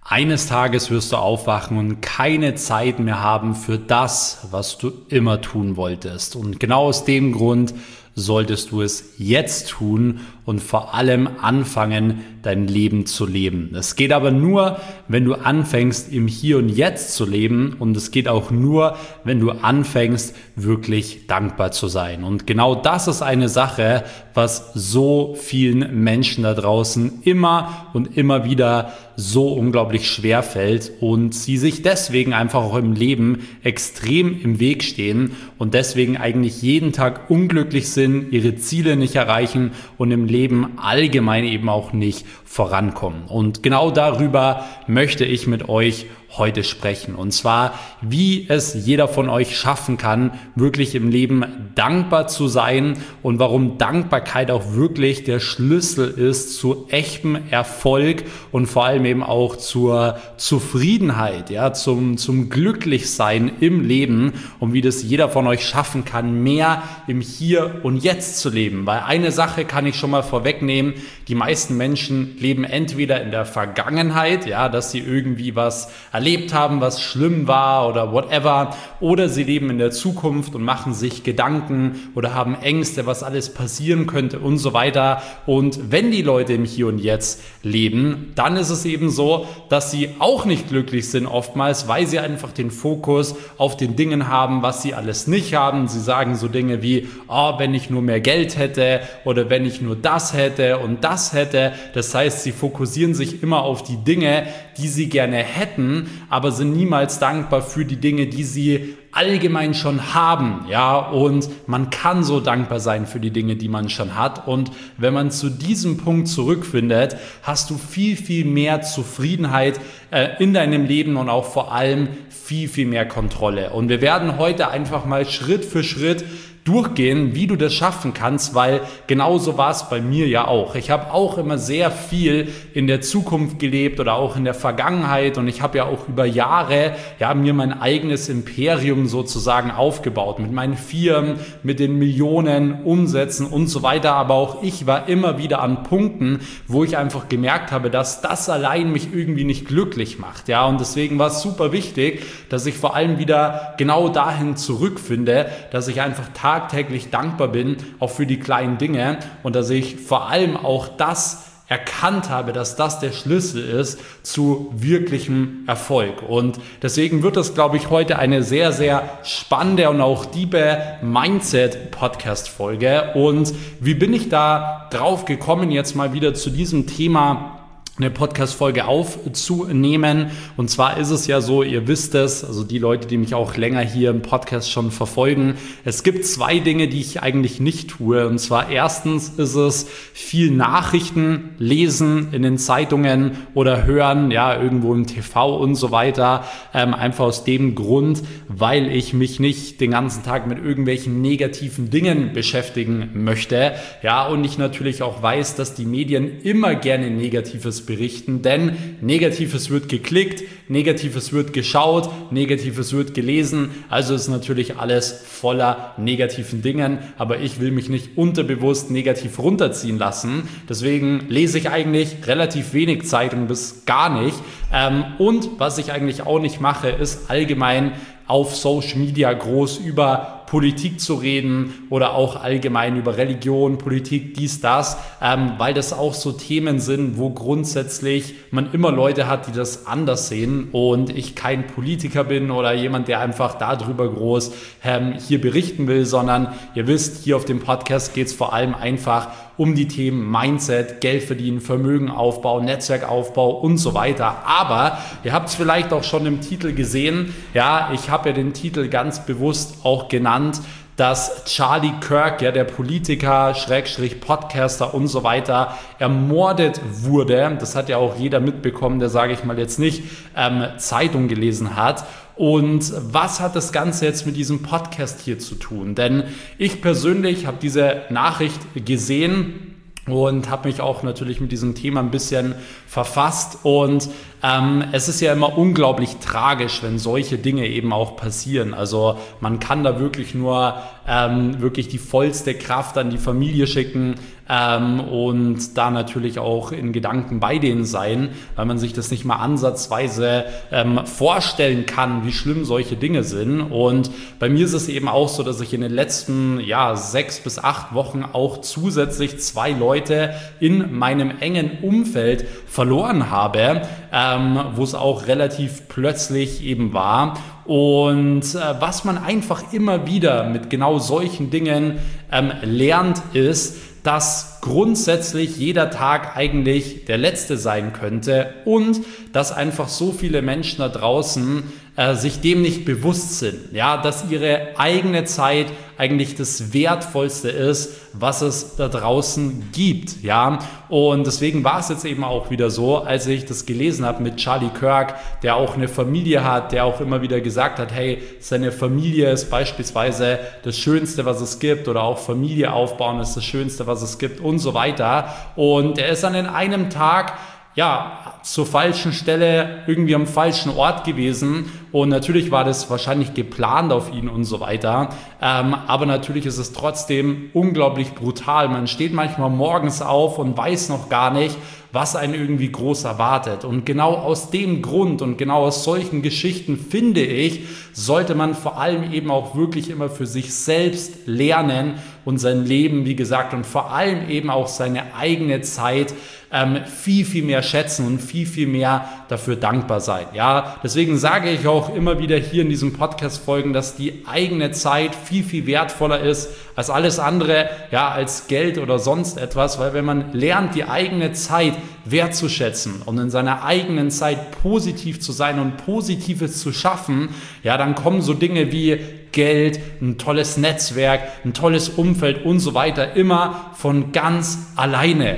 Eines Tages wirst du aufwachen und keine Zeit mehr haben für das, was du immer tun wolltest. Und genau aus dem Grund solltest du es jetzt tun und vor allem anfangen, dein Leben zu leben. Es geht aber nur, wenn du anfängst, im Hier und Jetzt zu leben, und es geht auch nur, wenn du anfängst, wirklich dankbar zu sein. Und genau das ist eine Sache, was so vielen Menschen da draußen immer und immer wieder so unglaublich schwer fällt und sie sich deswegen einfach auch im Leben extrem im Weg stehen und deswegen eigentlich jeden Tag unglücklich sind, ihre Ziele nicht erreichen und im Leben allgemein eben auch nicht vorankommen. Und genau darüber möchte ich mit euch heute sprechen. Und zwar, wie es jeder von euch schaffen kann, wirklich im Leben dankbar zu sein und warum Dankbarkeit auch wirklich der Schlüssel ist zu echtem Erfolg und vor allem eben auch zur Zufriedenheit, ja, zum Glücklichsein im Leben und wie das jeder von euch schaffen kann, mehr im Hier und Jetzt zu leben. Weil eine Sache kann ich schon mal vorwegnehmen, die meisten Menschen leben entweder in der Vergangenheit, ja, dass sie irgendwie was erlebt haben, was schlimm war oder whatever, oder sie leben in der Zukunft und machen sich Gedanken oder haben Ängste, was alles passieren könnte und so weiter. Und wenn die Leute im Hier und Jetzt leben, dann ist es eben so, dass sie auch nicht glücklich sind oftmals, weil sie einfach den Fokus auf den Dingen haben, was sie alles nicht haben. Sie sagen so Dinge wie, oh, wenn ich nur mehr Geld hätte oder wenn ich nur das hätte und das hätte. Das heißt, sie fokussieren sich immer auf die Dinge, die sie gerne hätten, aber sind niemals dankbar für die Dinge, die sie allgemein schon haben, ja, und man kann so dankbar sein für die Dinge, die man schon hat, und wenn man zu diesem Punkt zurückfindet, hast du viel, viel mehr Zufriedenheit in deinem Leben und auch vor allem viel, viel mehr Kontrolle. Und wir werden heute einfach mal Schritt für Schritt durchgehen, wie du das schaffen kannst, weil genauso war es bei mir ja auch. Ich habe auch immer sehr viel in der Zukunft gelebt oder auch in der Vergangenheit, und ich habe ja auch über Jahre mir mein eigenes Imperium sozusagen aufgebaut mit meinen Firmen, mit den Millionen Umsätzen und so weiter, aber auch ich war immer wieder an Punkten, wo ich einfach gemerkt habe, dass das allein mich irgendwie nicht glücklich macht, ja, und deswegen war es super wichtig, dass ich vor allem wieder genau dahin zurückfinde, dass ich einfach tagtäglich dankbar bin, auch für die kleinen Dinge, und dass ich vor allem auch das erkannt habe, dass das der Schlüssel ist zu wirklichem Erfolg. Und deswegen wird das, glaube ich, heute eine sehr, sehr spannende und auch tiefe Mindset-Podcast-Folge. Und wie bin ich da drauf gekommen, jetzt mal wieder zu diesem Thema eine Podcast-Folge aufzunehmen? Und zwar ist es ja so, ihr wisst es, also die Leute, die mich auch länger hier im Podcast schon verfolgen, es gibt zwei Dinge, die ich eigentlich nicht tue. Und zwar erstens ist es viel Nachrichten lesen in den Zeitungen oder hören, ja, irgendwo im TV und so weiter. Einfach aus dem Grund, weil ich mich nicht den ganzen Tag mit irgendwelchen negativen Dingen beschäftigen möchte. Ja, und ich natürlich auch weiß, dass die Medien immer gerne Negatives berichten, denn Negatives wird geklickt, Negatives wird geschaut, Negatives wird gelesen, also ist natürlich alles voller negativen Dingen, aber ich will mich nicht unterbewusst negativ runterziehen lassen, deswegen lese ich eigentlich relativ wenig Zeitung bis gar nicht, und was ich eigentlich auch nicht mache, ist allgemein auf Social Media groß über Politik zu reden oder auch allgemein über Religion, Politik, dies, das, weil das auch so Themen sind, wo grundsätzlich man immer Leute hat, die das anders sehen, und ich kein Politiker bin oder jemand, der einfach darüber groß hier berichten will, sondern ihr wisst, hier auf dem Podcast geht es vor allem einfach um die Themen Mindset, Geld verdienen, Vermögenaufbau, Netzwerkaufbau und so weiter. Aber ihr habt es vielleicht auch schon im Titel gesehen, ja, ich habe ja den Titel ganz bewusst auch genannt, dass Charlie Kirk, ja, der Politiker, Podcaster und so weiter, ermordet wurde. Das hat ja auch jeder mitbekommen, der, sage ich mal, jetzt nicht Zeitung gelesen hat. Und was hat das Ganze jetzt mit diesem Podcast hier zu tun? Denn ich persönlich habe diese Nachricht gesehen und habe mich auch natürlich mit diesem Thema ein bisschen verfasst, und es ist ja immer unglaublich tragisch, wenn solche Dinge eben auch passieren. Also man kann da wirklich nur wirklich die vollste Kraft an die Familie schicken und da natürlich auch in Gedanken bei denen sein, weil man sich das nicht mal ansatzweise vorstellen kann, wie schlimm solche Dinge sind. Und bei mir ist es eben auch so, dass ich in den letzten 6 bis 8 Wochen auch zusätzlich 2 Leute in meinem engen Umfeld verloren habe, wo es auch relativ plötzlich eben war. Und was man einfach immer wieder mit genau solchen Dingen lernt, ist, dass grundsätzlich jeder Tag eigentlich der letzte sein könnte und dass einfach so viele Menschen da draußen sich dem nicht bewusst sind, dass ihre eigene Zeit eigentlich das Wertvollste ist, was es da draußen gibt, und deswegen war es jetzt eben auch wieder so, als ich das gelesen habe mit Charlie Kirk, der auch eine Familie hat, der auch immer wieder gesagt hat, hey, seine Familie ist beispielsweise das Schönste, was es gibt, oder auch Familie aufbauen ist das Schönste, was es gibt und so weiter, und er ist dann in einem Tag zur falschen Stelle irgendwie am falschen Ort gewesen, und natürlich war das wahrscheinlich geplant auf ihn und so weiter, aber natürlich ist es trotzdem unglaublich brutal. Man steht manchmal morgens auf und weiß noch gar nicht, was einen irgendwie groß erwartet, und genau aus dem Grund und genau aus solchen Geschichten, finde ich, sollte man vor allem eben auch wirklich immer für sich selbst lernen und sein Leben, wie gesagt, und vor allem eben auch seine eigene Zeit viel, viel mehr schätzen und viel, viel mehr dafür dankbar sein. Deswegen sage ich auch immer wieder hier in diesen Podcast-Folgen, dass die eigene Zeit viel, viel wertvoller ist als alles andere, als Geld oder sonst etwas, weil wenn man lernt, die eigene Zeit wertzuschätzen und in seiner eigenen Zeit positiv zu sein und Positives zu schaffen, dann kommen so Dinge wie Geld, ein tolles Netzwerk, ein tolles Umfeld und so weiter immer von ganz alleine,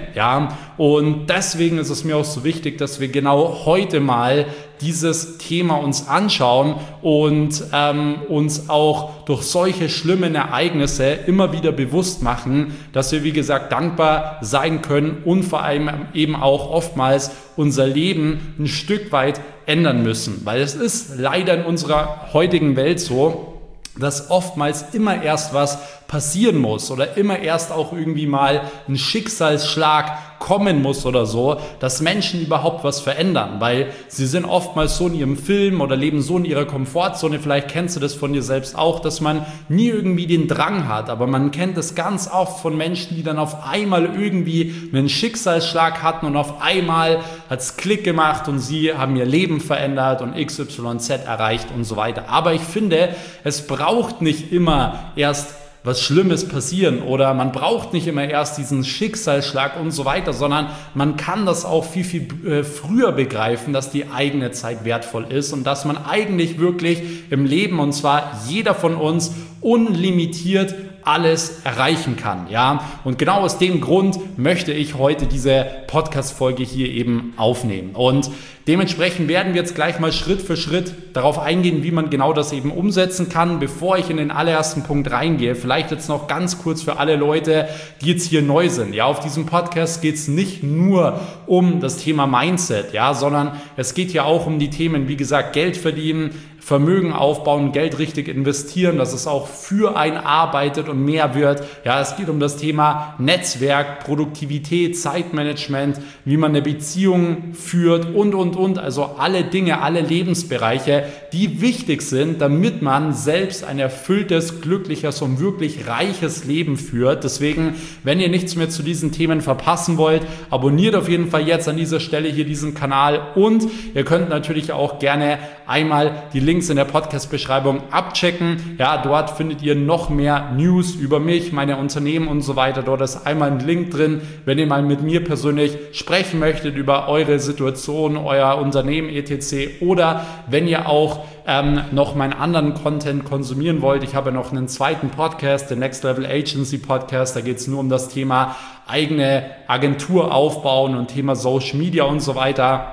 und deswegen ist es mir auch so wichtig, dass wir genau heute mal dieses Thema uns anschauen und uns auch durch solche schlimmen Ereignisse immer wieder bewusst machen, dass wir, wie gesagt, dankbar sein können und vor allem eben auch oftmals unser Leben ein Stück weit ändern müssen, weil es ist leider in unserer heutigen Welt so, dass oftmals immer erst was passieren muss oder immer erst auch irgendwie mal ein Schicksalsschlag kommen muss oder so, dass Menschen überhaupt was verändern, weil sie sind oftmals so in ihrem Film oder leben so in ihrer Komfortzone, vielleicht kennst du das von dir selbst auch, dass man nie irgendwie den Drang hat, aber man kennt es ganz oft von Menschen, die dann auf einmal irgendwie einen Schicksalsschlag hatten und auf einmal hat es Klick gemacht und sie haben ihr Leben verändert und XYZ erreicht und so weiter. Aber ich finde, es braucht nicht immer erst was Schlimmes passieren oder man braucht nicht immer erst diesen Schicksalsschlag und so weiter, sondern man kann das auch viel, viel früher begreifen, dass die eigene Zeit wertvoll ist und dass man eigentlich wirklich im Leben, und zwar jeder von uns, unlimitiert alles erreichen kann, und genau aus dem Grund möchte ich heute diese Podcast-Folge hier eben aufnehmen, und dementsprechend werden wir jetzt gleich mal Schritt für Schritt darauf eingehen, wie man genau das eben umsetzen kann. Bevor ich in den allerersten Punkt reingehe, vielleicht jetzt noch ganz kurz für alle Leute, die jetzt hier neu sind, auf diesem Podcast geht es nicht nur um das Thema Mindset, sondern es geht ja auch um die Themen, wie gesagt, Geld verdienen, Vermögen aufbauen, Geld richtig investieren, dass es auch für einen arbeitet und mehr wird. Es geht um das Thema Netzwerk, Produktivität, Zeitmanagement, wie man eine Beziehung führt und. Also alle Dinge, alle Lebensbereiche, die wichtig sind, damit man selbst ein erfülltes, glückliches und wirklich reiches Leben führt. Deswegen, wenn ihr nichts mehr zu diesen Themen verpassen wollt, abonniert auf jeden Fall jetzt an dieser Stelle hier diesen Kanal, und ihr könnt natürlich auch gerne einmal die Links in der Podcast-Beschreibung abchecken. Dort findet ihr noch mehr News über mich, meine Unternehmen und so weiter. Dort ist einmal ein Link drin, wenn ihr mal mit mir persönlich sprechen möchtet über eure Situation, euer Unternehmen etc. Oder wenn ihr auch noch meinen anderen Content konsumieren wollt. Ich habe noch einen zweiten Podcast, den Next Level Agency Podcast. Da geht es nur um das Thema eigene Agentur aufbauen und Thema Social Media und so weiter.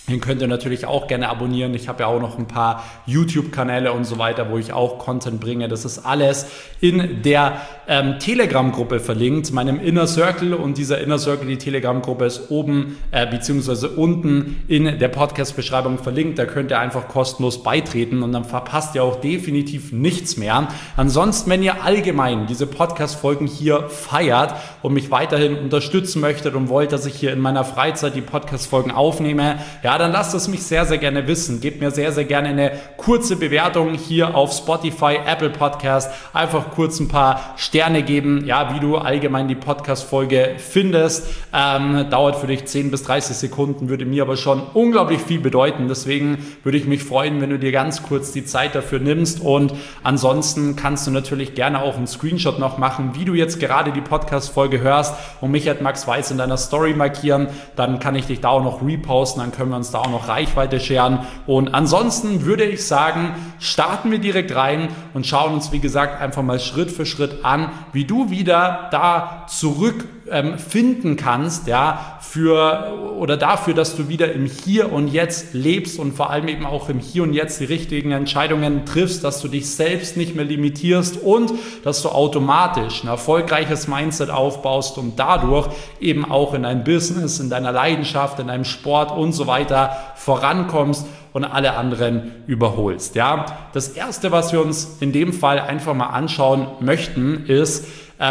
Den könnt ihr natürlich auch gerne abonnieren. Ich habe ja auch noch ein paar YouTube-Kanäle und so weiter, wo ich auch Content bringe. Das ist alles in der Telegram-Gruppe verlinkt, meinem Inner Circle. Und dieser Inner Circle, die Telegram-Gruppe, ist oben beziehungsweise unten in der Podcast-Beschreibung verlinkt. Da könnt ihr einfach kostenlos beitreten und dann verpasst ihr auch definitiv nichts mehr. Ansonsten, wenn ihr allgemein diese Podcast-Folgen hier feiert und mich weiterhin unterstützen möchtet und wollt, dass ich hier in meiner Freizeit die Podcast-Folgen aufnehme, ja, dann lasst es mich sehr, sehr gerne wissen. Gebt mir sehr, sehr gerne eine kurze Bewertung hier auf Spotify, Apple Podcast. Einfach kurz ein paar Sterne geben, ja, wie du allgemein die Podcast-Folge findest. Dauert für dich 10 bis 30 Sekunden, würde mir aber schon unglaublich viel bedeuten. Deswegen würde ich mich freuen, wenn du dir ganz kurz die Zeit dafür nimmst. Und ansonsten kannst du natürlich gerne auch einen Screenshot noch machen, wie du jetzt gerade die Podcast-Folge hörst und mich @Max Weiß in deiner Story markieren. Dann kann ich dich da auch noch reposten, dann können wir uns da auch noch Reichweite scheren. Und ansonsten würde ich sagen, starten wir direkt rein und schauen uns, wie gesagt, einfach mal Schritt für Schritt an, wie du wieder da zurück finden kannst, ja, dafür, dass du wieder im Hier und Jetzt lebst und vor allem eben auch im Hier und Jetzt die richtigen Entscheidungen triffst, dass du dich selbst nicht mehr limitierst und dass du automatisch ein erfolgreiches Mindset aufbaust und dadurch eben auch in deinem Business, in deiner Leidenschaft, in deinem Sport und so weiter vorankommst und alle anderen überholst. Ja, das erste, was wir uns in dem Fall einfach mal anschauen möchten, ist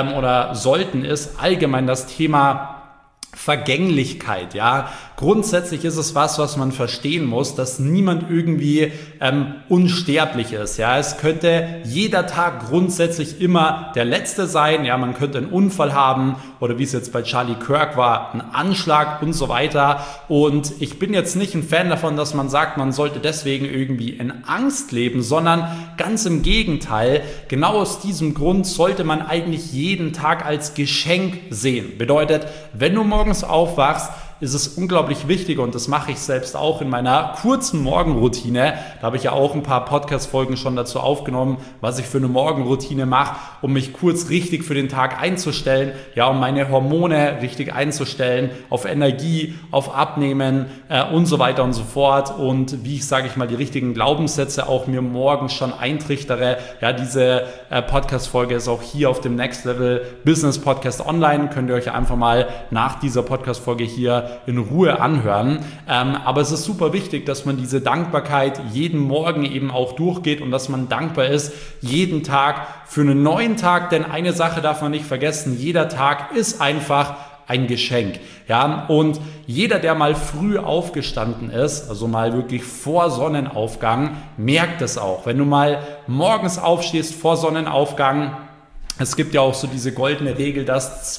ist allgemein das Thema Vergänglichkeit, ja. Grundsätzlich ist es was man verstehen muss, dass niemand irgendwie unsterblich ist, ja. Es könnte jeder Tag grundsätzlich immer der letzte sein, ja. Man könnte einen Unfall haben oder wie es jetzt bei Charlie Kirk war, einen Anschlag und so weiter. Und ich bin jetzt nicht ein Fan davon, dass man sagt, man sollte deswegen irgendwie in Angst leben, sondern ganz im Gegenteil. Genau aus diesem Grund sollte man eigentlich jeden Tag als Geschenk sehen. Bedeutet, wenn du morgens aufwachst, ist es unglaublich wichtig und das mache ich selbst auch in meiner kurzen Morgenroutine. Da habe ich ja auch ein paar Podcast-Folgen schon dazu aufgenommen, was ich für eine Morgenroutine mache, um mich kurz richtig für den Tag einzustellen, ja, um meine Hormone richtig einzustellen, auf Energie, auf Abnehmen und so weiter und so fort und wie ich, sage ich mal, die richtigen Glaubenssätze auch mir morgens schon eintrichtere. Ja, diese Podcast-Folge ist auch hier auf dem Next Level Business Podcast online. Könnt ihr euch einfach mal nach dieser Podcast-Folge hier in Ruhe anhören. Aber es ist super wichtig, dass man diese Dankbarkeit jeden Morgen eben auch durchgeht und dass man dankbar ist jeden Tag für einen neuen Tag, denn eine Sache darf man nicht vergessen, jeder Tag ist einfach ein Geschenk. Ja, und jeder, der mal früh aufgestanden ist, also mal wirklich vor Sonnenaufgang, merkt es auch. Wenn du mal morgens aufstehst vor Sonnenaufgang, es gibt ja auch so diese goldene Regel, dass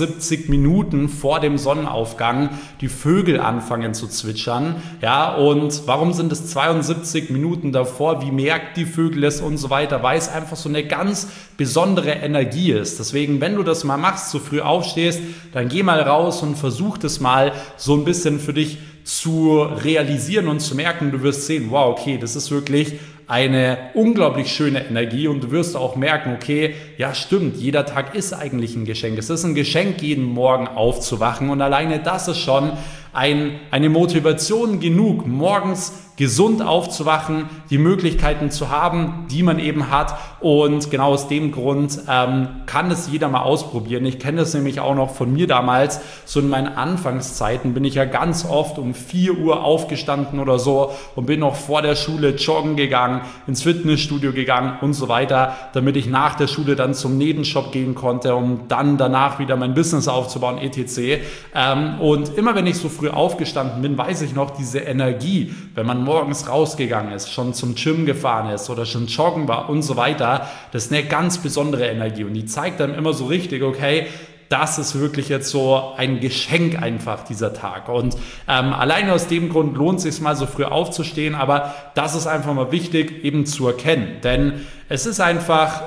72 Minuten vor dem Sonnenaufgang die Vögel anfangen zu zwitschern. Ja, und warum sind es 72 Minuten davor? Wie merkt die Vögel es und so weiter? Weil es einfach so eine ganz besondere Energie ist. Deswegen, wenn du das mal machst, so früh aufstehst, dann geh mal raus und versuch das mal so ein bisschen für dich zu realisieren und zu merken. Du wirst sehen, wow, okay, das ist wirklich eine unglaublich schöne Energie und du wirst auch merken, okay, ja stimmt, jeder Tag ist eigentlich ein Geschenk. Es ist ein Geschenk, jeden Morgen aufzuwachen und alleine das ist schon eine Motivation genug, morgens gesund aufzuwachen, die Möglichkeiten zu haben, die man eben hat und genau aus dem Grund kann es jeder mal ausprobieren. Ich kenne das nämlich auch noch von mir damals, so in meinen Anfangszeiten bin ich ja ganz oft um 4 Uhr aufgestanden oder so und bin noch vor der Schule joggen gegangen, ins Fitnessstudio gegangen und so weiter, damit ich nach der Schule dann zum Nebenjob gehen konnte, um dann danach wieder mein Business aufzubauen, etc. Und immer wenn ich so früh aufgestanden bin, weiß ich noch, diese Energie, wenn man morgens rausgegangen ist, schon zum Gym gefahren ist oder schon joggen war und so weiter, das ist eine ganz besondere Energie und die zeigt einem immer so richtig, okay, das ist wirklich jetzt so ein Geschenk einfach, dieser Tag. Und alleine aus dem Grund lohnt es sich mal so früh aufzustehen, aber das ist einfach mal wichtig eben zu erkennen, denn es ist einfach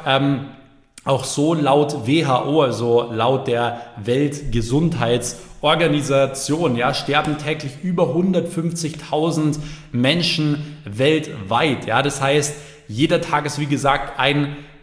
auch so laut WHO, also laut der Weltgesundheitsorganisation, ja, sterben täglich über 150.000 Menschen weltweit. Ja, das heißt, jeder Tag ist wie gesagt ein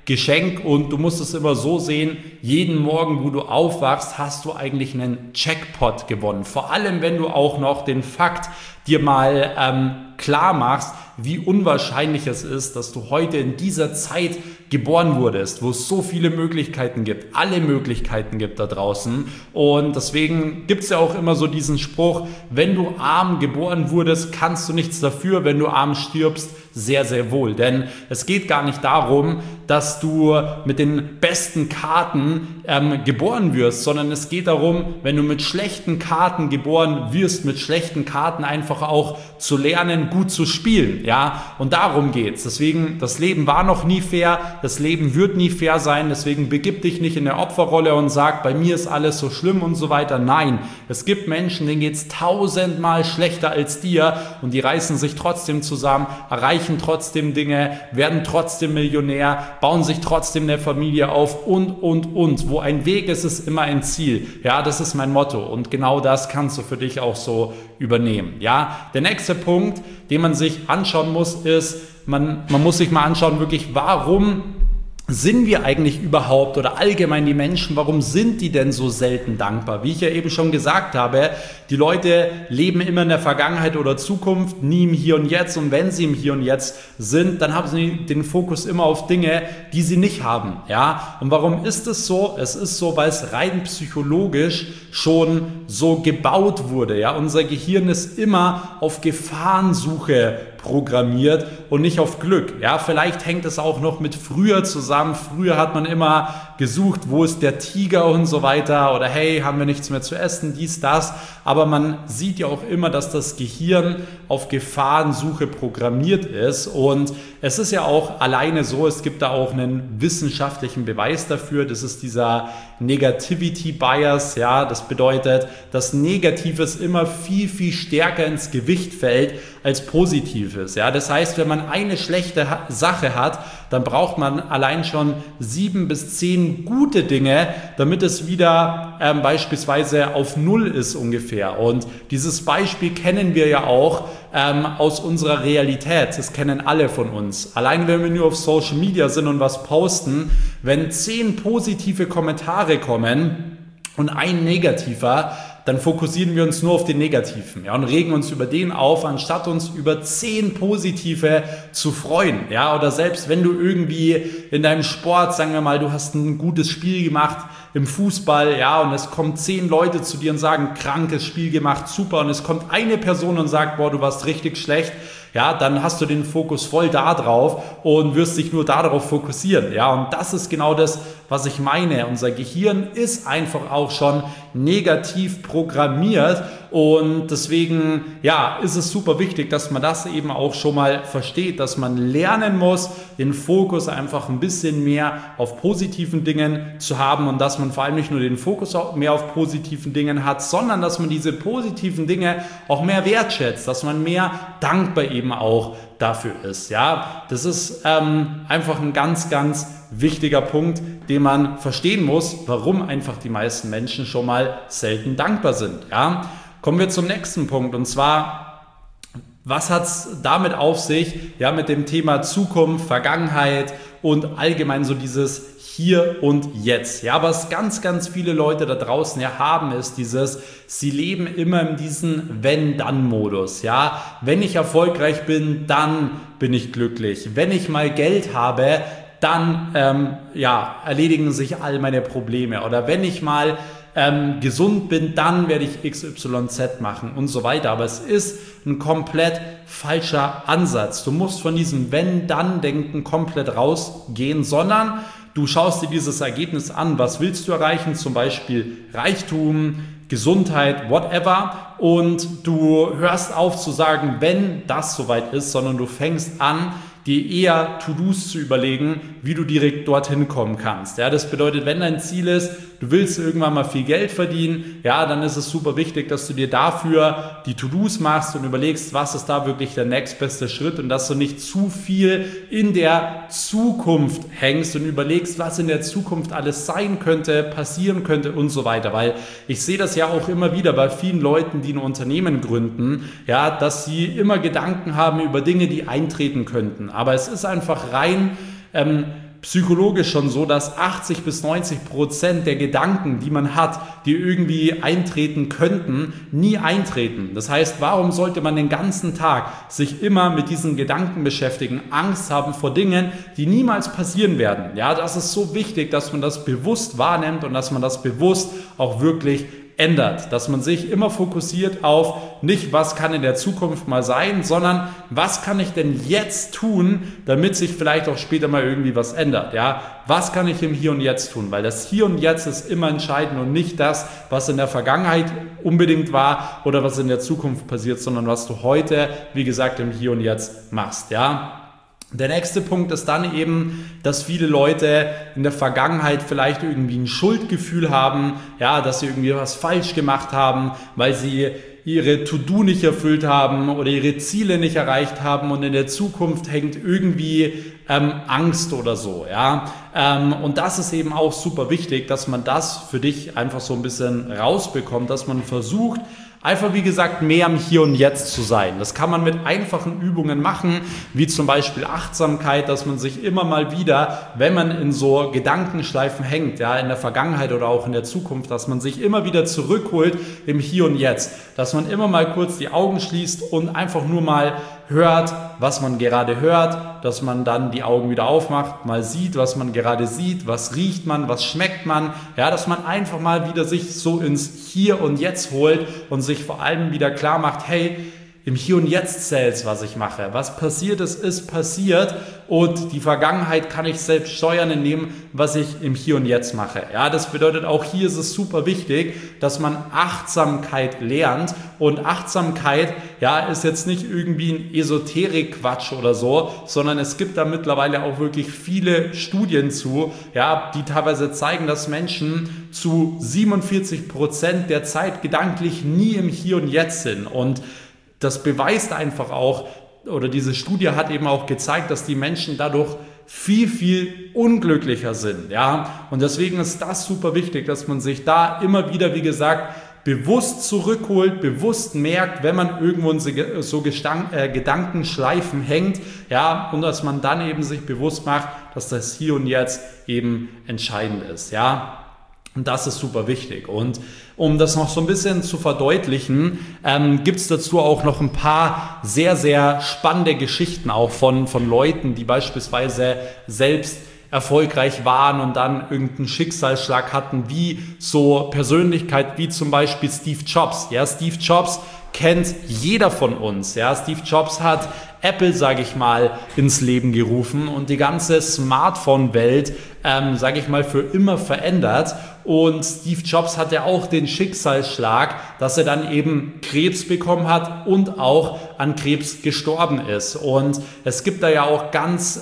Geschenk und du musst es immer so sehen, jeden Morgen, wo du aufwachst, hast du eigentlich einen Jackpot gewonnen. Vor allem, wenn du auch noch den Fakt dir mal klar machst, wie unwahrscheinlich es ist, dass du heute in dieser Zeit geboren wurdest, wo es so viele Möglichkeiten gibt, alle Möglichkeiten gibt da draußen. Und deswegen gibt es ja auch immer so diesen Spruch, wenn du arm geboren wurdest, kannst du nichts dafür, wenn du arm stirbst, sehr, sehr wohl. Denn es geht gar nicht darum, dass du mit den besten Karten geboren wirst, sondern es geht darum, wenn du mit schlechten Karten geboren wirst, mit schlechten Karten einfach auch zu lernen, gut zu spielen. Ja, und darum geht's. Deswegen, das Leben war noch nie fair, das Leben wird nie fair sein, deswegen begib dich nicht in der Opferrolle und sag, bei mir ist alles so schlimm und so weiter. Nein, es gibt Menschen, denen geht's 1000-mal schlechter als dir und die reißen sich trotzdem zusammen, erreichen trotzdem Dinge, werden trotzdem Millionär, bauen sich trotzdem eine Familie auf und. Wo ein Weg ist, ist immer ein Ziel. Ja, das ist mein Motto und genau das kannst du für dich auch so übernehmen. Ja, der nächste Punkt, den man sich anschauen muss, ist, man muss sich mal anschauen, wirklich, warum sind wir eigentlich überhaupt oder allgemein die Menschen, warum sind die denn so selten dankbar? Wie ich ja eben schon gesagt habe, die Leute leben immer in der Vergangenheit oder Zukunft, nie im Hier und Jetzt und wenn sie im Hier und Jetzt sind, dann haben sie den Fokus immer auf Dinge, die sie nicht haben. Ja? Und warum ist es so? Es ist so, weil es rein psychologisch schon so gebaut wurde. Ja? Unser Gehirn ist immer auf Gefahrensuche programmiert und nicht auf Glück. Ja, vielleicht hängt es auch noch mit früher zusammen. Früher hat man immer gesucht, wo ist der Tiger und so weiter oder hey, haben wir nichts mehr zu essen, dies, das. Aber man sieht ja auch immer, dass das Gehirn auf Gefahrensuche programmiert ist und es ist ja auch alleine so, es gibt da auch einen wissenschaftlichen Beweis dafür, das ist dieser Negativity Bias, ja, das bedeutet, dass Negatives immer viel, viel stärker ins Gewicht fällt als Positives, ja, das heißt, wenn man eine schlechte Sache hat, dann braucht man allein schon 7 bis 10 gute Dinge, damit es wieder beispielsweise auf Null ist ungefähr und dieses Beispiel kennen wir ja auch aus unserer Realität, das kennen alle von uns, allein wenn wir nur auf Social Media sind und was posten, wenn 10 positive Kommentare kommen und ein negativer, dann fokussieren wir uns nur auf den Negativen, ja, und regen uns über den auf, anstatt uns über 10 positive zu freuen. Ja, oder selbst wenn du irgendwie in deinem Sport, sagen wir mal, du hast ein gutes Spiel gemacht im Fußball, ja, und es kommen 10 Leute zu dir und sagen, krankes Spiel gemacht, super, und es kommt eine Person und sagt, boah, du warst richtig schlecht, ja, dann hast du den Fokus voll da drauf und wirst dich nur darauf fokussieren. Ja, und das ist genau das, was ich meine. Unser Gehirn ist einfach auch schon negativ programmiert und deswegen, ja, ist es super wichtig, dass man das eben auch schon mal versteht, dass man lernen muss, den Fokus einfach ein bisschen mehr auf positiven Dingen zu haben und dass man vor allem nicht nur den Fokus mehr auf positiven Dingen hat, sondern dass man diese positiven Dinge auch mehr wertschätzt, dass man mehr dankbar eben auch dafür ist. Ja, das ist einfach ein ganz, ganz wichtiger Punkt, den man verstehen muss, warum einfach die meisten Menschen schon mal selten dankbar sind. Ja, kommen wir zum nächsten Punkt und zwar, was hat es damit auf sich, ja, mit dem Thema Zukunft, Vergangenheit und allgemein so dieses Hier und Jetzt. Ja, was ganz, ganz viele Leute da draußen ja haben, ist dieses, sie leben immer in diesem Wenn-Dann-Modus. Ja, wenn ich erfolgreich bin, dann bin ich glücklich. Wenn ich mal Geld habe, dann erledigen sich all meine Probleme. Oder wenn ich mal gesund bin, dann werde ich XYZ machen und so weiter. Aber es ist ein komplett falscher Ansatz. Du musst von diesem Wenn-Dann-Denken komplett rausgehen, sondern du schaust dir dieses Ergebnis an. Was willst du erreichen? Zum Beispiel Reichtum, Gesundheit, whatever. Und du hörst auf zu sagen, wenn das soweit ist, sondern du fängst an, dir eher To-Dos zu überlegen, wie du direkt dorthin kommen kannst. Ja, das bedeutet, wenn dein Ziel ist, du willst irgendwann mal viel Geld verdienen, ja, dann ist es super wichtig, dass du dir dafür die To-Dos machst und überlegst, was ist da wirklich der nächstbeste Schritt und dass du nicht zu viel in der Zukunft hängst und überlegst, was in der Zukunft alles sein könnte, passieren könnte und so weiter, weil ich sehe das ja auch immer wieder bei vielen Leuten, die ein Unternehmen gründen, ja, dass sie immer Gedanken haben über Dinge, die eintreten könnten, aber es ist einfach rein psychologisch schon so, dass 80-90% der Gedanken, die man hat, die irgendwie eintreten könnten, nie eintreten. Das heißt, warum sollte man den ganzen Tag sich immer mit diesen Gedanken beschäftigen, Angst haben vor Dingen, die niemals passieren werden? Ja, das ist so wichtig, dass man das bewusst wahrnimmt und dass man das bewusst auch wirklich ändert, dass man sich immer fokussiert auf nicht, was kann in der Zukunft mal sein, sondern was kann ich denn jetzt tun, damit sich vielleicht auch später mal irgendwie was ändert, ja? Was kann ich im Hier und Jetzt tun? Weil das Hier und Jetzt ist immer entscheidend und nicht das, was in der Vergangenheit unbedingt war oder was in der Zukunft passiert, sondern was du heute, wie gesagt, im Hier und Jetzt machst, ja? Der nächste Punkt ist dann eben, dass viele Leute in der Vergangenheit vielleicht irgendwie ein Schuldgefühl haben, ja, dass sie irgendwie was falsch gemacht haben, weil sie ihre To-Do nicht erfüllt haben oder ihre Ziele nicht erreicht haben und in der Zukunft hängt irgendwie Angst oder so, ja. Und das ist eben auch super wichtig, dass man das für dich einfach so ein bisschen rausbekommt, dass man versucht, einfach, wie gesagt, mehr im Hier und Jetzt zu sein. Das kann man mit einfachen Übungen machen, wie zum Beispiel Achtsamkeit, dass man sich immer mal wieder, wenn man in so Gedankenschleifen hängt, ja, in der Vergangenheit oder auch in der Zukunft, dass man sich immer wieder zurückholt im Hier und Jetzt. Dass man immer mal kurz die Augen schließt und einfach nur mal hört, was man gerade hört, dass man dann die Augen wieder aufmacht, mal sieht, was man gerade sieht, was riecht man, was schmeckt man, ja, dass man einfach mal wieder sich so ins Hier und Jetzt holt und sich vor allem wieder klar macht, hey, im Hier und Jetzt zählt, was ich mache. Was passiert ist passiert und die Vergangenheit kann ich selbst steuern in dem, was ich im Hier und Jetzt mache. Ja, das bedeutet, auch hier ist es super wichtig, dass man Achtsamkeit lernt und Achtsamkeit, ja, ist jetzt nicht irgendwie ein Esoterik-Quatsch oder so, sondern es gibt da mittlerweile auch wirklich viele Studien zu, ja, die teilweise zeigen, dass Menschen zu 47% der Zeit gedanklich nie im Hier und Jetzt sind und das beweist einfach auch, oder diese Studie hat eben auch gezeigt, dass die Menschen dadurch viel, viel unglücklicher sind, ja. Und deswegen ist das super wichtig, dass man sich da immer wieder, wie gesagt, bewusst zurückholt, bewusst merkt, wenn man irgendwo in so Gedankenschleifen hängt, ja, und dass man dann eben sich bewusst macht, dass das Hier und Jetzt eben entscheidend ist, ja. Und das ist super wichtig. Und um das noch so ein bisschen zu verdeutlichen, gibt es dazu auch noch ein paar sehr, sehr spannende Geschichten auch von Leuten, die beispielsweise selbst erfolgreich waren und dann irgendeinen Schicksalsschlag hatten, wie so Persönlichkeit wie zum Beispiel Steve Jobs. Ja, Steve Jobs kennt jeder von uns. Ja, Steve Jobs hat Apple, sage ich mal, ins Leben gerufen und die ganze Smartphone-Welt, sage ich mal, für immer verändert. Und Steve Jobs hatte auch den Schicksalsschlag, dass er dann eben Krebs bekommen hat und auch an Krebs gestorben ist. Und es gibt da ja auch ganz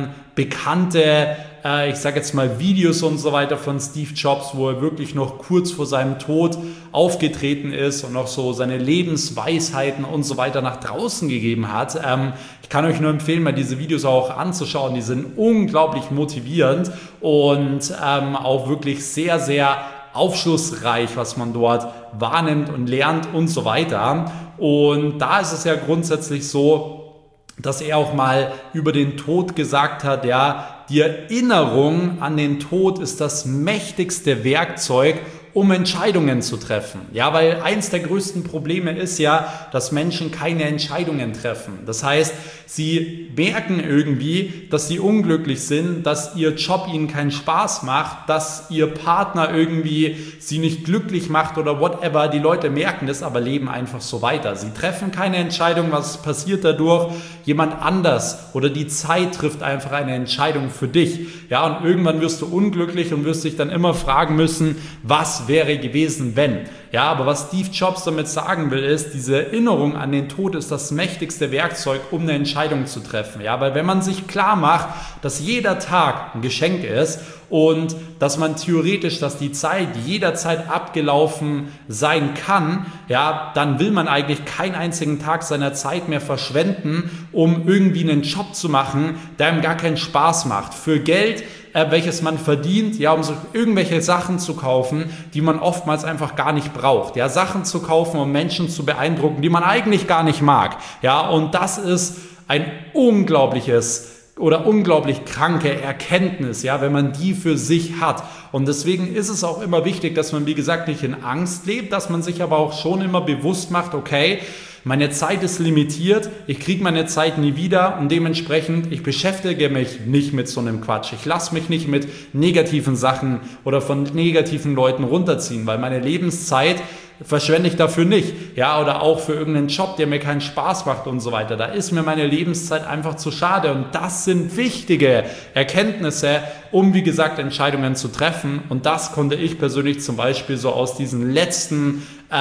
bekannte, ich sage jetzt mal Videos und so weiter von Steve Jobs, wo er wirklich noch kurz vor seinem Tod aufgetreten ist und noch so seine Lebensweisheiten und so weiter nach draußen gegeben hat. Ich kann euch nur empfehlen, mal diese Videos auch anzuschauen. Die sind unglaublich motivierend und auch wirklich sehr, sehr aufschlussreich, was man dort wahrnimmt und lernt und so weiter. Und da ist es ja grundsätzlich so, dass er auch mal über den Tod gesagt hat, ja, die Erinnerung an den Tod ist das mächtigste Werkzeug, um Entscheidungen zu treffen. Ja, weil eins der größten Probleme ist ja, dass Menschen keine Entscheidungen treffen. Das heißt, sie merken irgendwie, dass sie unglücklich sind, dass ihr Job ihnen keinen Spaß macht, dass ihr Partner irgendwie sie nicht glücklich macht oder whatever. Die Leute merken das, aber leben einfach so weiter. Sie treffen keine Entscheidung. Was passiert dadurch? Jemand anders oder die Zeit trifft einfach eine Entscheidung für dich. Ja, und irgendwann wirst du unglücklich und wirst dich dann immer fragen müssen, was wäre gewesen, wenn. Ja, aber was Steve Jobs damit sagen will, ist, diese Erinnerung an den Tod ist das mächtigste Werkzeug, um eine Entscheidung zu treffen. Ja, weil wenn man sich klar macht, dass jeder Tag ein Geschenk ist und dass man theoretisch, dass die Zeit jederzeit abgelaufen sein kann, ja, dann will man eigentlich keinen einzigen Tag seiner Zeit mehr verschwenden, um irgendwie einen Job zu machen, der einem gar keinen Spaß macht. Für Geld, welches man verdient, ja, um sich irgendwelche Sachen zu kaufen, die man oftmals einfach gar nicht braucht. Ja, Sachen zu kaufen, um Menschen zu beeindrucken, die man eigentlich gar nicht mag. Ja, und das ist ein unglaubliches oder unglaublich kranke Erkenntnis, ja, wenn man die für sich hat. Und deswegen ist es auch immer wichtig, dass man, wie gesagt, nicht in Angst lebt, dass man sich aber auch schon immer bewusst macht, okay, meine Zeit ist limitiert, ich kriege meine Zeit nie wieder und dementsprechend, ich beschäftige mich nicht mit so einem Quatsch. Ich lasse mich nicht mit negativen Sachen oder von negativen Leuten runterziehen, weil meine Lebenszeit verschwende ich dafür nicht, ja, oder auch für irgendeinen Job, der mir keinen Spaß macht und so weiter. Da ist mir meine Lebenszeit einfach zu schade und das sind wichtige Erkenntnisse, um, wie gesagt, Entscheidungen zu treffen und das konnte ich persönlich zum Beispiel so aus diesen letzten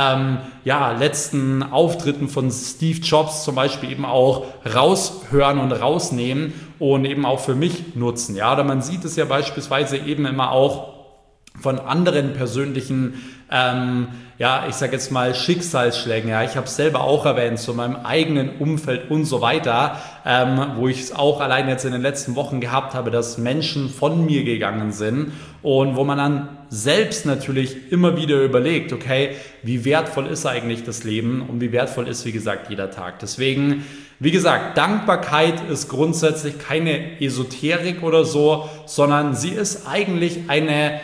Auftritten von Steve Jobs zum Beispiel eben auch raushören und rausnehmen und eben auch für mich nutzen, ja, oder man sieht es ja beispielsweise eben immer auch von anderen persönlichen ich sage jetzt mal Schicksalsschlägen, ja, ich habe es selber auch erwähnt, zu meinem eigenen Umfeld und so weiter, wo ich es auch allein jetzt in den letzten Wochen gehabt habe, dass Menschen von mir gegangen sind und wo man dann selbst natürlich immer wieder überlegt, okay, wie wertvoll ist eigentlich das Leben und wie wertvoll ist, wie gesagt, jeder Tag. Deswegen, wie gesagt, Dankbarkeit ist grundsätzlich keine Esoterik oder so, sondern sie ist eigentlich eine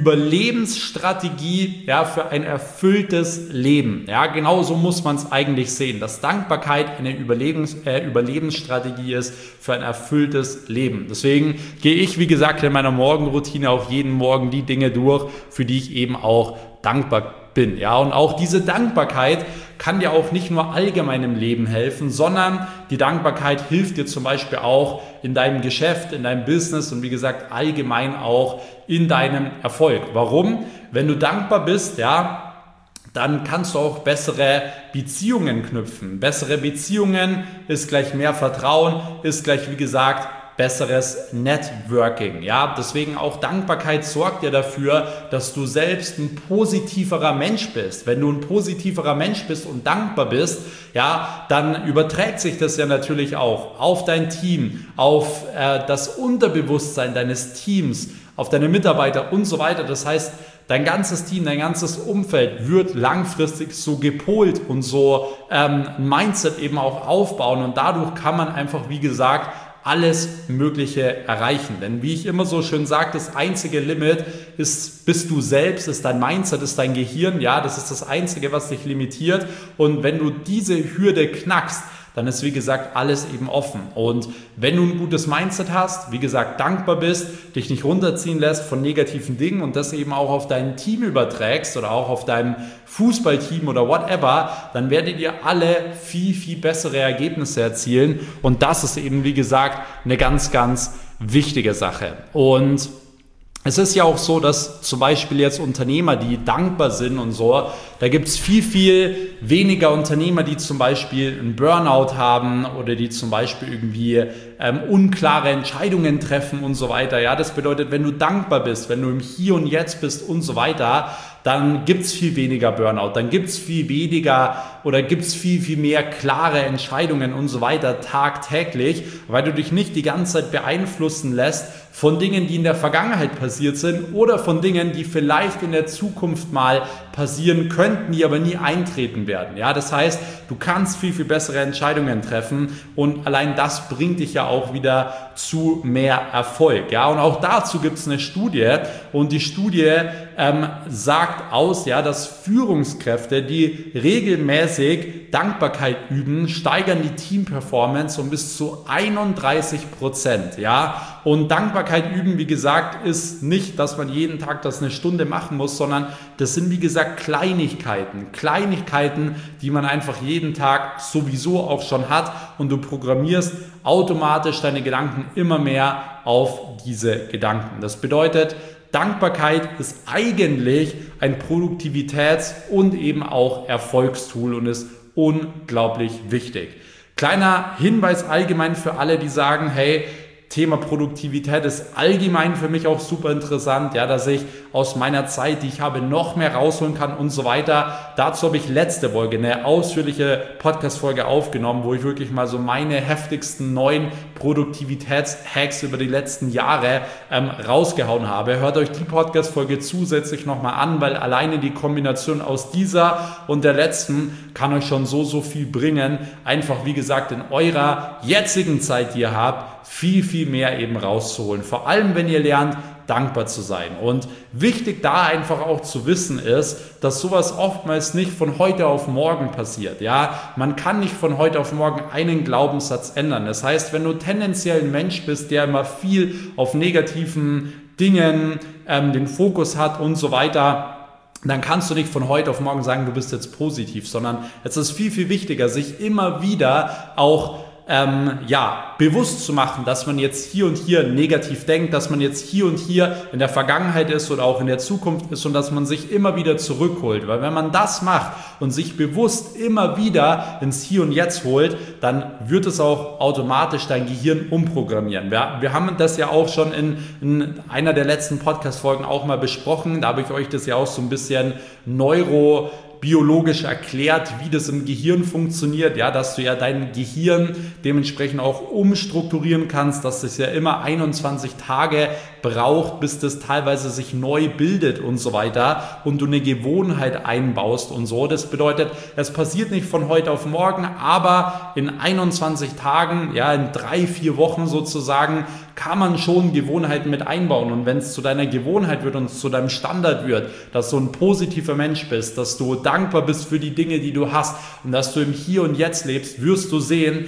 Überlebensstrategie, ja, für ein erfülltes Leben. Ja, genauso muss man es eigentlich sehen, dass Dankbarkeit eine Überlebensstrategie ist für ein erfülltes Leben. Deswegen gehe ich, wie gesagt, in meiner Morgenroutine auch jeden Morgen die Dinge durch, für die ich eben auch dankbar bin. Ja, und auch diese Dankbarkeit kann dir auch nicht nur allgemein im Leben helfen, sondern die Dankbarkeit hilft dir zum Beispiel auch in deinem Geschäft, in deinem Business und wie gesagt allgemein auch in deinem Erfolg. Warum? Wenn du dankbar bist, ja, dann kannst du auch bessere Beziehungen knüpfen. Bessere Beziehungen ist gleich mehr Vertrauen, ist gleich, wie gesagt, besseres Networking. Ja, deswegen auch Dankbarkeit sorgt ja dafür, dass du selbst ein positiverer Mensch bist. Wenn du ein positiverer Mensch bist und dankbar bist, ja, dann überträgt sich das ja natürlich auch auf dein Team, auf das Unterbewusstsein deines Teams, auf deine Mitarbeiter und so weiter. Das heißt, dein ganzes Team, dein ganzes Umfeld wird langfristig so gepolt und so ein Mindset eben auch aufbauen und dadurch kann man einfach, wie gesagt, alles Mögliche erreichen. Denn wie ich immer so schön sage, das einzige Limit bist du selbst, ist dein Mindset, ist dein Gehirn. Ja, das ist das Einzige, was dich limitiert. Und wenn du diese Hürde knackst, dann ist, wie gesagt, alles eben offen. Und wenn du ein gutes Mindset hast, wie gesagt, dankbar bist, dich nicht runterziehen lässt von negativen Dingen und das eben auch auf dein Team überträgst oder auch auf dein Fußballteam oder whatever, dann werdet ihr alle viel, viel bessere Ergebnisse erzielen. Und das ist eben, wie gesagt, eine ganz, ganz wichtige Sache. Und es ist ja auch so, dass zum Beispiel jetzt Unternehmer, die dankbar sind und so, da gibt es viel, viel weniger Unternehmer, die zum Beispiel einen Burnout haben oder die zum Beispiel irgendwie unklare Entscheidungen treffen und so weiter. Ja, das bedeutet, wenn du dankbar bist, wenn du im Hier und Jetzt bist und so weiter, dann gibt es viel weniger Burnout, dann gibt es viel weniger oder gibt es viel, viel mehr klare Entscheidungen und so weiter tagtäglich, weil du dich nicht die ganze Zeit beeinflussen lässt von Dingen, die in der Vergangenheit passiert sind oder von Dingen, die vielleicht in der Zukunft mal passieren könnten, die aber nie eintreten werden. Ja, das heißt, du kannst viel, viel bessere Entscheidungen treffen und allein das bringt dich ja auch wieder zu mehr Erfolg. Ja, und auch dazu gibt es eine Studie und die Studie sagt aus, ja, dass Führungskräfte, die regelmäßig Dankbarkeit üben, steigern die Teamperformance um bis zu 31%. Ja, und Dankbarkeit üben, wie gesagt, ist nicht, dass man jeden Tag das eine Stunde machen muss, sondern das sind, wie gesagt, Kleinigkeiten, die man einfach jeden Tag sowieso auch schon hat und du programmierst automatisch deine Gedanken immer mehr auf diese Gedanken. Das bedeutet, Dankbarkeit ist eigentlich ein Produktivitäts- und eben auch Erfolgstool und ist unglaublich wichtig. Kleiner Hinweis allgemein für alle, die sagen, hey, Thema Produktivität ist allgemein für mich auch super interessant, ja, dass ich aus meiner Zeit, die ich habe, noch mehr rausholen kann und so weiter. Dazu habe ich letzte Folge eine ausführliche Podcast-Folge aufgenommen, wo ich wirklich mal so meine heftigsten 9 Produktivitätshacks über die letzten Jahre rausgehauen habe. Hört euch die Podcast-Folge zusätzlich nochmal an, weil alleine die Kombination aus dieser und der letzten kann euch schon so viel bringen. Einfach, wie gesagt, in eurer jetzigen Zeit, die ihr habt, viel mehr eben rauszuholen. Vor allem, wenn ihr lernt, dankbar zu sein. Und wichtig da einfach auch zu wissen ist, dass sowas oftmals nicht von heute auf morgen passiert. Ja, man kann nicht von heute auf morgen einen Glaubenssatz ändern. Das heißt, wenn du tendenziell ein Mensch bist, der immer viel auf negativen Dingen den Fokus hat und so weiter, dann kannst du nicht von heute auf morgen sagen, du bist jetzt positiv, sondern es ist viel wichtiger, sich immer wieder auch bewusst zu machen, dass man jetzt hier und hier negativ denkt, dass man jetzt hier und hier in der Vergangenheit ist oder auch in der Zukunft ist und dass man sich immer wieder zurückholt. Weil wenn man das macht und sich bewusst immer wieder ins Hier und Jetzt holt, dann wird es auch automatisch dein Gehirn umprogrammieren. Wir haben das ja auch schon in einer der letzten Podcast-Folgen auch mal besprochen. Da habe ich euch das ja auch so ein bisschen biologisch erklärt, wie das im Gehirn funktioniert, ja, dass du ja dein Gehirn dementsprechend auch umstrukturieren kannst, dass es ja immer 21 Tage braucht, bis das teilweise sich neu bildet und so weiter und du eine Gewohnheit einbaust und so. Das bedeutet, es passiert nicht von heute auf morgen, aber in 21 Tagen, ja, in 3-4 Wochen sozusagen, kann man schon Gewohnheiten mit einbauen. Und wenn es zu deiner Gewohnheit wird und zu deinem Standard wird, dass du ein positiver Mensch bist, dass du dankbar bist für die Dinge, die du hast und dass du im Hier und Jetzt lebst, wirst du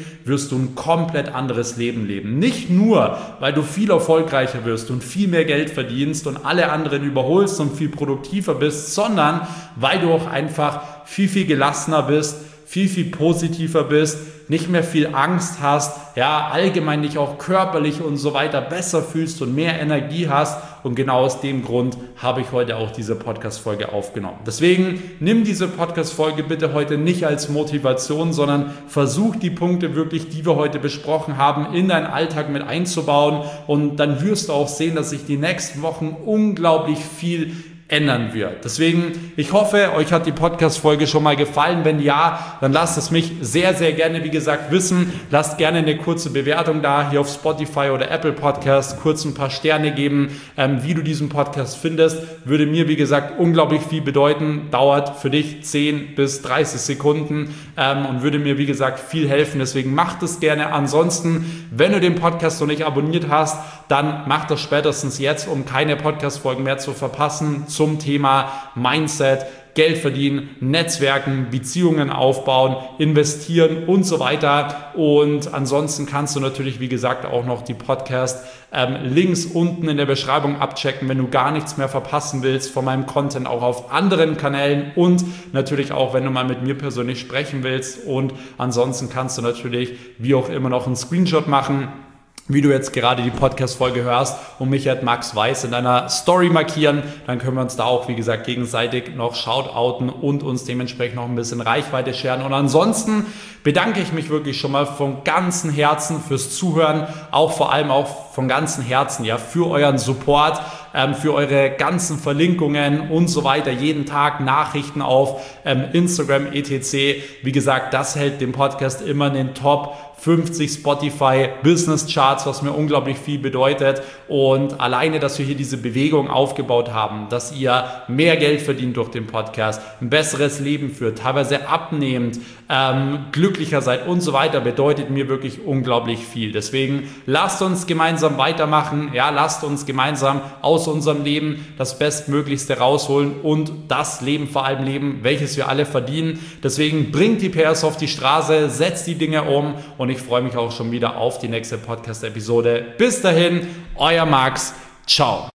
ein komplett anderes Leben leben. Nicht nur, weil du viel erfolgreicher wirst und viel mehr Geld verdienst und alle anderen überholst und viel produktiver bist, sondern weil du auch einfach viel gelassener bist, viel positiver bist, nicht mehr viel Angst hast, ja, allgemein dich auch körperlich und so weiter besser fühlst und mehr Energie hast. Und genau aus dem Grund habe ich heute auch diese Podcast-Folge aufgenommen. Deswegen nimm diese Podcast-Folge bitte heute nicht als Motivation, sondern versuch die Punkte wirklich, die wir heute besprochen haben, in deinen Alltag mit einzubauen. Und dann wirst du auch sehen, dass sich die nächsten Wochen unglaublich viel ändern wird. Deswegen, ich hoffe, euch hat die Podcast-Folge schon mal gefallen. Wenn ja, dann lasst es mich sehr gerne, wie gesagt, wissen. Lasst gerne eine kurze Bewertung da, hier auf Spotify oder Apple Podcast, kurz ein paar Sterne geben, wie du diesen Podcast findest. Würde mir, wie gesagt, unglaublich viel bedeuten. Dauert für dich 10 bis 30 Sekunden und würde mir, wie gesagt, viel helfen. Deswegen macht es gerne. Ansonsten, wenn du den Podcast noch nicht abonniert hast, dann mach das spätestens jetzt, um keine Podcast-Folgen mehr zu verpassen zum Thema Mindset, Geld verdienen, Netzwerken, Beziehungen aufbauen, investieren und so weiter. Und ansonsten kannst du natürlich, wie gesagt, auch noch die Podcast-Links unten in der Beschreibung abchecken, wenn du gar nichts mehr verpassen willst von meinem Content, auch auf anderen Kanälen und natürlich auch, wenn du mal mit mir persönlich sprechen willst. Und ansonsten kannst du natürlich, wie auch immer, noch einen Screenshot machen, wie du jetzt gerade die Podcast-Folge hörst und mich Max Weiß in deiner Story markieren, dann können wir uns da auch, wie gesagt, gegenseitig noch shoutouten und uns dementsprechend noch ein bisschen Reichweite scheren. Und ansonsten bedanke ich mich wirklich schon mal von ganzem Herzen fürs Zuhören, auch vor allem auch von ganzem Herzen, ja, für euren Support, für eure ganzen Verlinkungen und so weiter, jeden Tag Nachrichten auf Instagram, etc. Wie gesagt, das hält den Podcast immer in den Top 50 Spotify Business Charts, was mir unglaublich viel bedeutet. Und alleine, dass wir hier diese Bewegung aufgebaut haben, dass ihr mehr Geld verdient durch den Podcast, ein besseres Leben führt, teilweise abnehmend, glücklicher seid und so weiter, bedeutet mir wirklich unglaublich viel. Deswegen lasst uns gemeinsam weitermachen, ja, lasst uns gemeinsam aus unserem Leben das Bestmöglichste rausholen und das Leben vor allem leben, welches wir alle verdienen. Deswegen bringt die PS auf die Straße, setzt die Dinge um und ich freue mich auch schon wieder auf die nächste Podcast-Episode. Bis dahin, euer Max. Ciao.